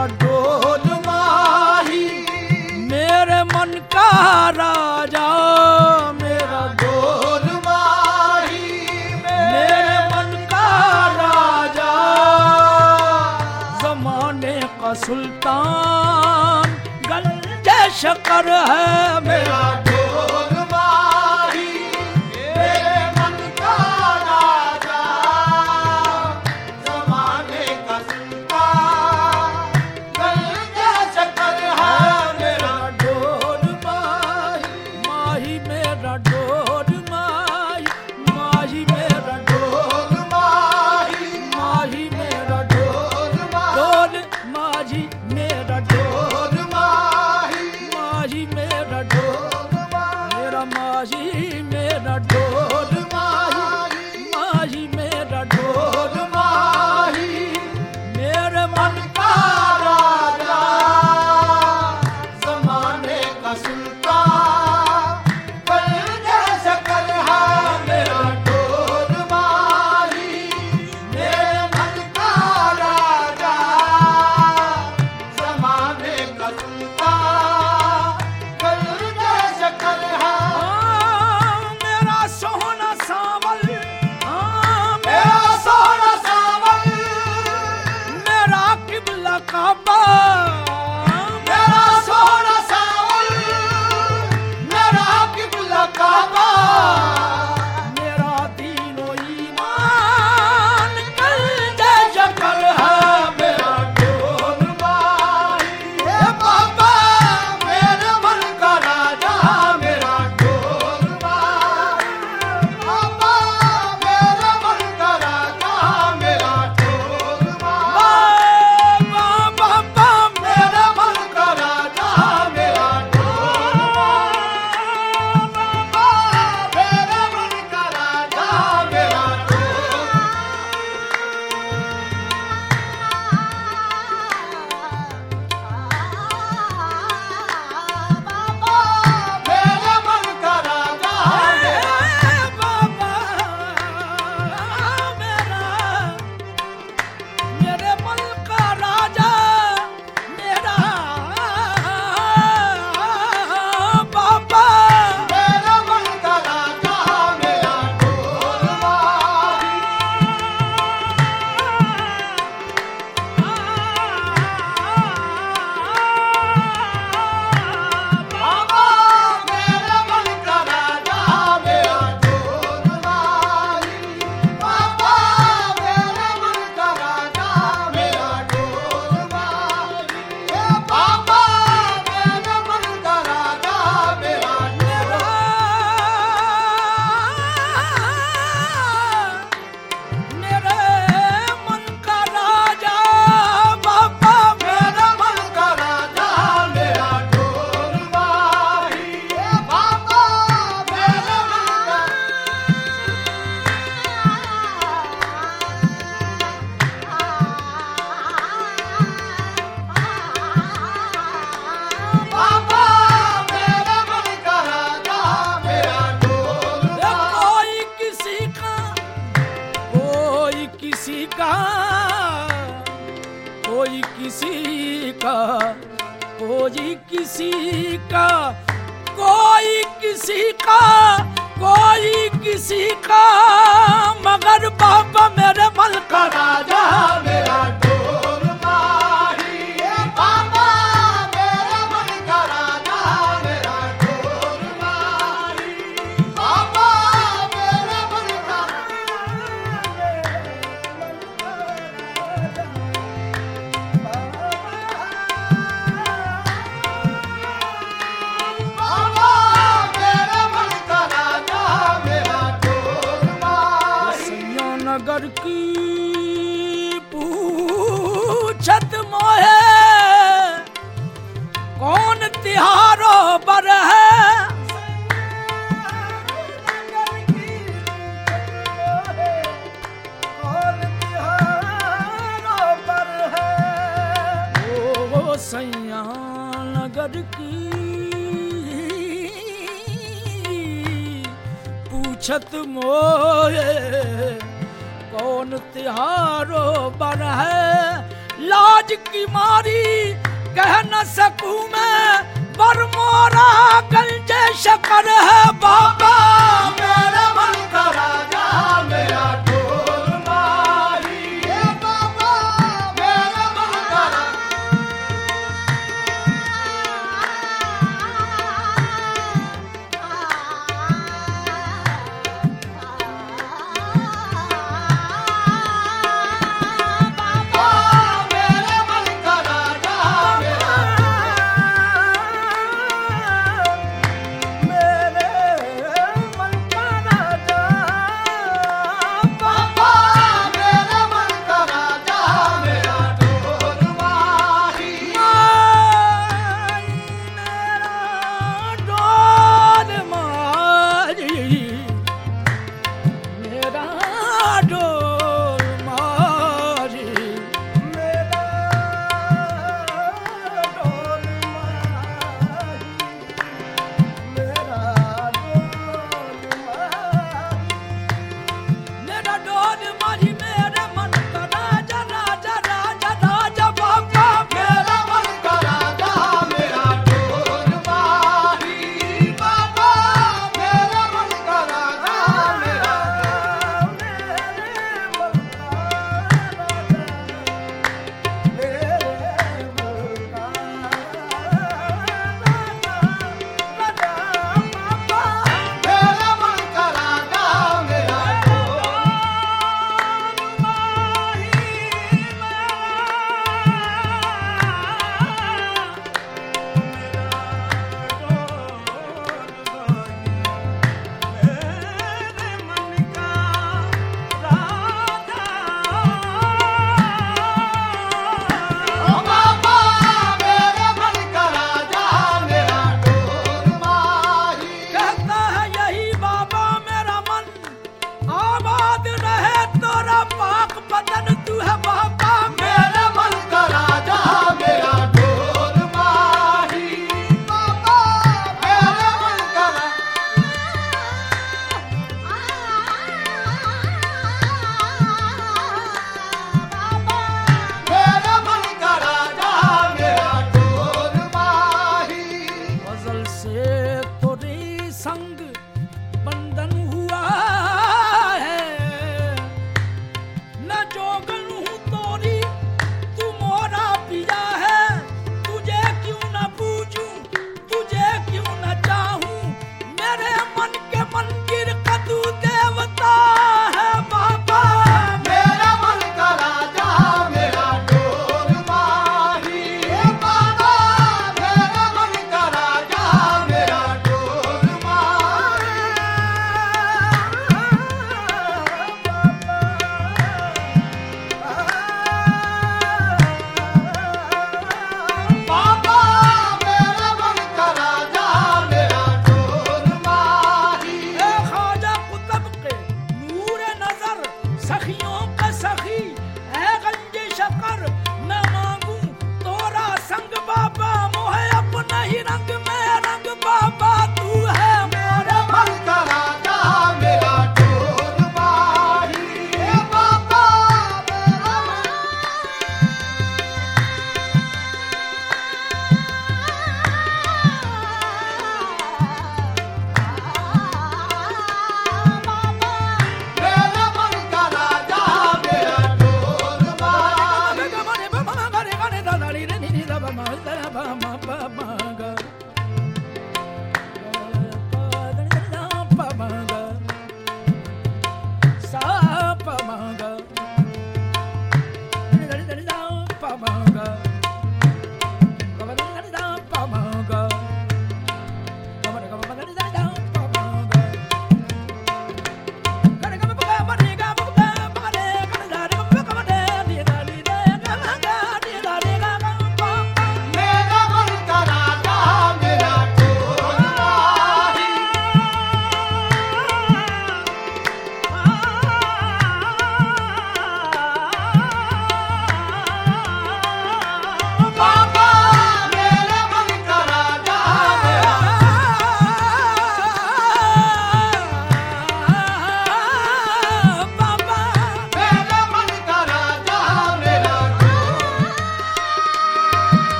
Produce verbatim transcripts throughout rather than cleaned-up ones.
मेरा ढोल माही, मेरे मन का राजा मेरा ढोल माही, मेरे मन का राजा, जमाने का सुल्तान गंजे शकर है मेरा ढोल माही, मेरे मन का राजा, जमाने का सुल्तान गंजे शकर है मेरा ढोल माही, माही मेरा ढोल माही, माही मेरा ढोल माही, माही मेरा ढोल ढोल माझी मेरा ढोल माही, माझी मेरा ढोल मेरा माझी मेरा ढोल माही, माझी मेरा ढोल माही, मेरे मन का राजा, जमाने का सुल्तान गंजे शकर है मेरा ढोल माही, मेरे मन का राजा, जमाने का सुल्तान गंजे शकर है। मेरा सोना सावल, मेरा सोना सावल, मेरा किबला काबा, मेरा सोना सावल, मेरा किबला काबा, मेरा दीनो ईमान गंजे शकर है मेरा ढोल माही, हे बाबा मेरे मन का राजा मेरा ढोल माही, बाबा मेरे मन का राजा मेरा ढोल माही, बाबा मेरे मन का राजा मेरा ढोल माही, बाबा मेरे मन का राजा मेरा ढोल। मेरे मन का राजा बाबा मेरा, मेरे मन का राजा मेरा बाबा, मेरे मन का राजा मेरा ढोल माही, बाबा मेरे मन का राजा मेरा ढोल माही, बाबा मेरे मन का राजा मेरा ढोल माही, हे बाबा मेरे मन का राजा मेरा ढोल, मेरे मन का राजा बाबा, मेरे मन का राजा मेरा ढोल माही, हे बाबा मेरे मन का बाबा मेरे मन का राजा मेरा ढोल माही। कोई किसी का, कोई किसी का, कोई किसी का, कोई किसी का, कोई किसी का, कोई किसी का, मगर बाबा मेरे मन का राजा मेरा ढोल माही, हे बाबा मेरे मन का राजा मेरा ढोल माही, बाबा मेरे मन का बाबा मेरे मन का राजा मेरा ढोल माही। सैया नगर की पूछत मोहे, कौन तिहारो बर है, कौन तिहारो बर है, ओ सैया नगर की पूछत मोहे, कौन तिहारो बर है, लाज लाज की मारी कह न सकूं मैं, पर मोरा गंज शकर है बाबा मेरे मन का राजा मेरा ढोल माही है बाबा मेरे मन का मन का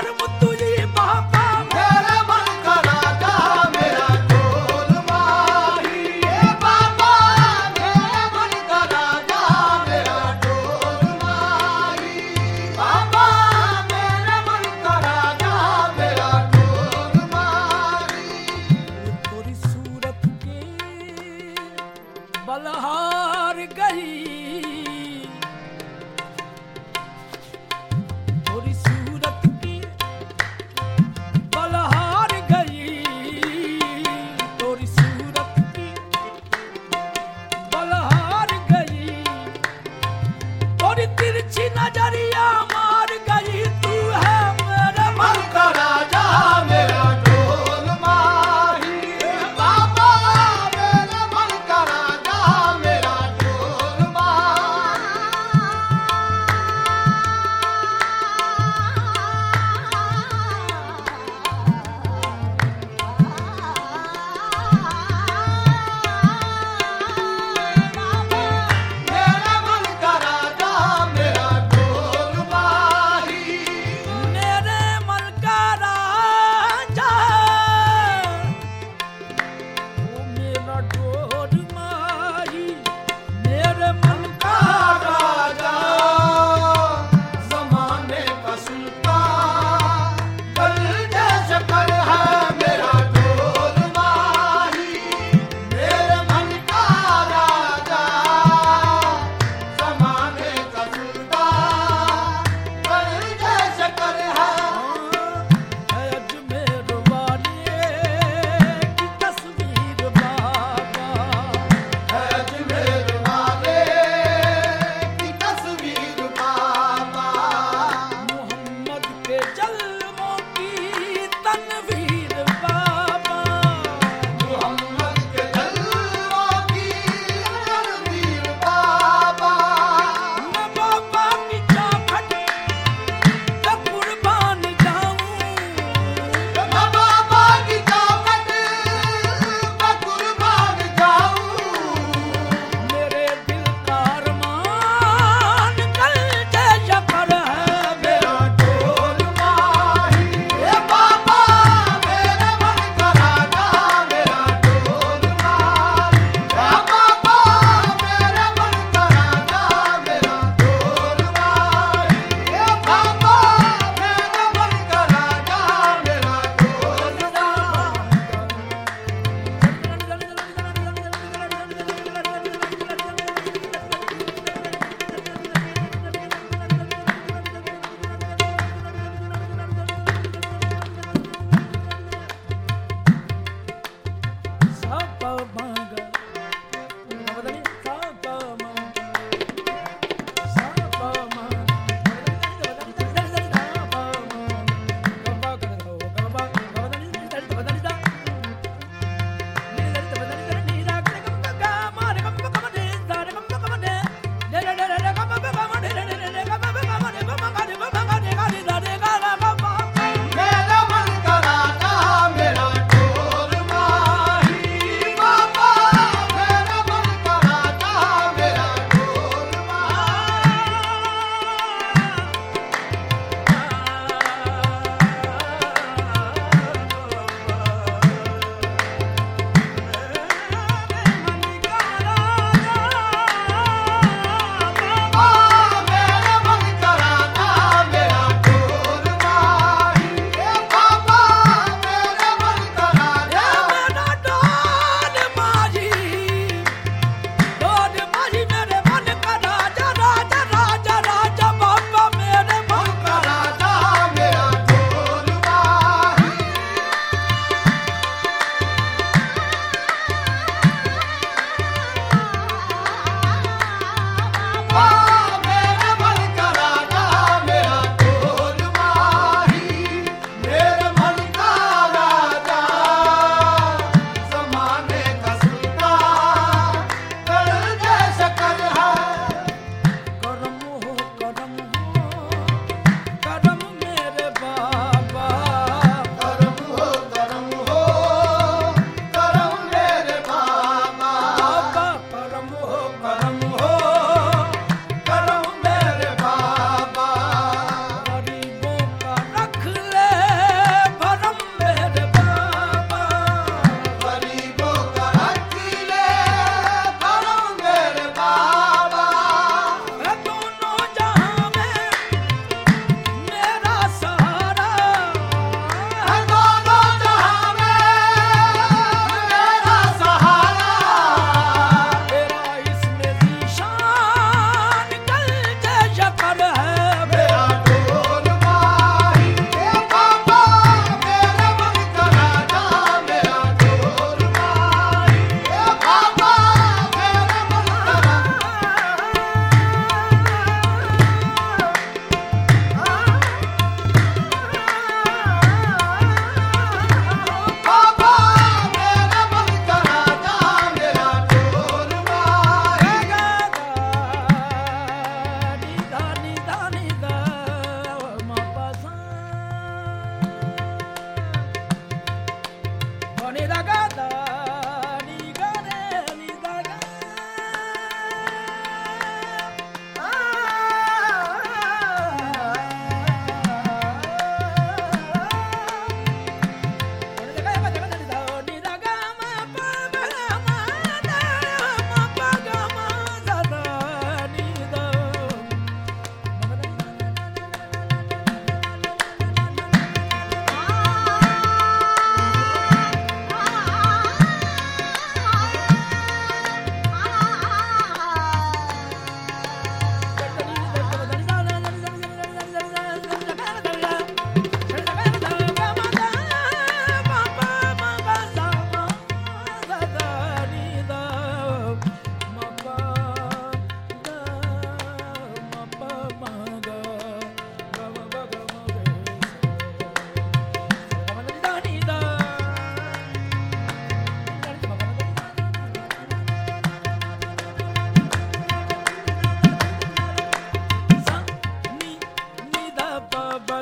बलहार मुत्तू जी बाबा मेरे मन का राजा मेरा ढोल माही ए बाबा मेरे मन का राजा मेरा ढोल माही बाबा मेरे मन का राजा मेरा ढोल माही थोड़ी सूरत के बलहार गई थोड़ी सूरत की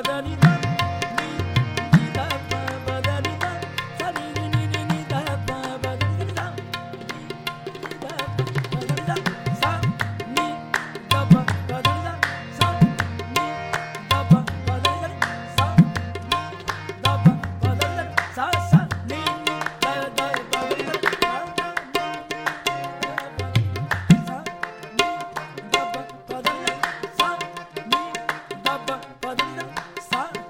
सा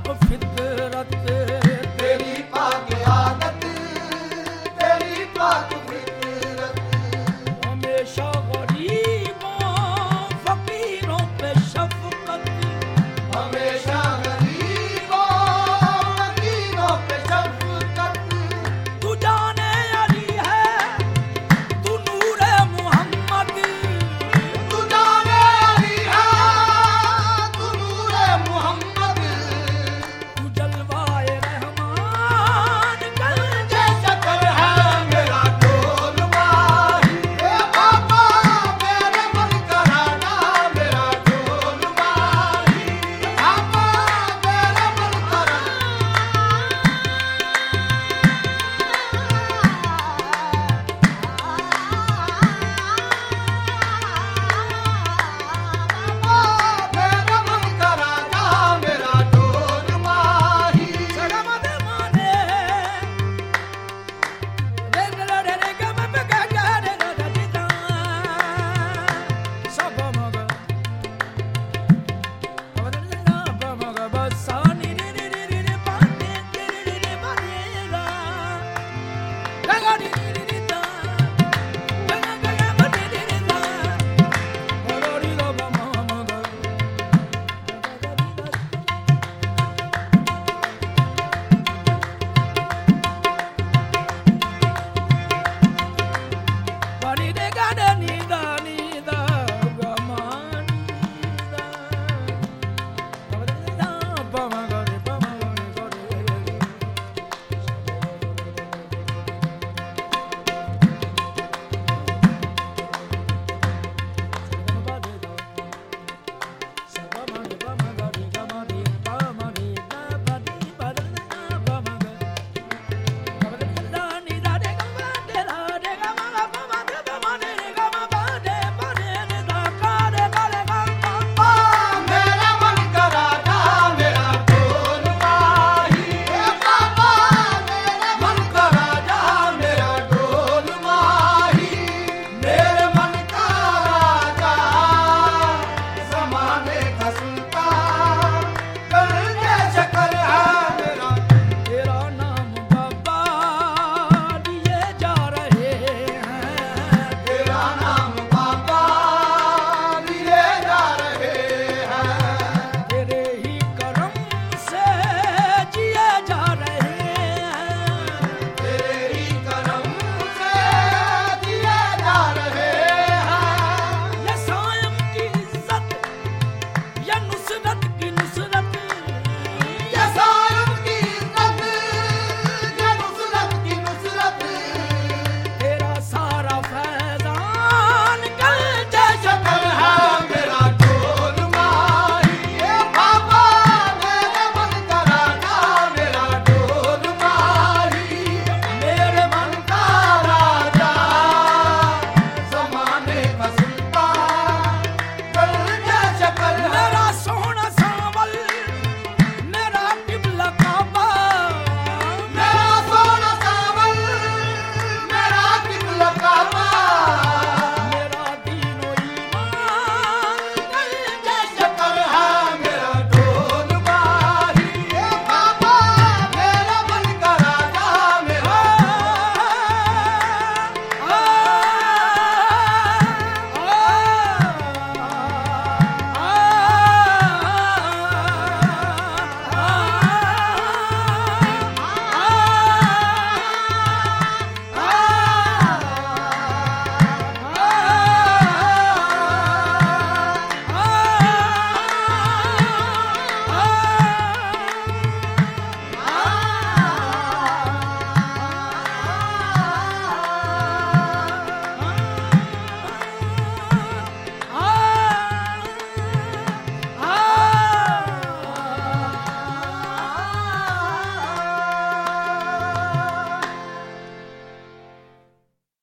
आप फिर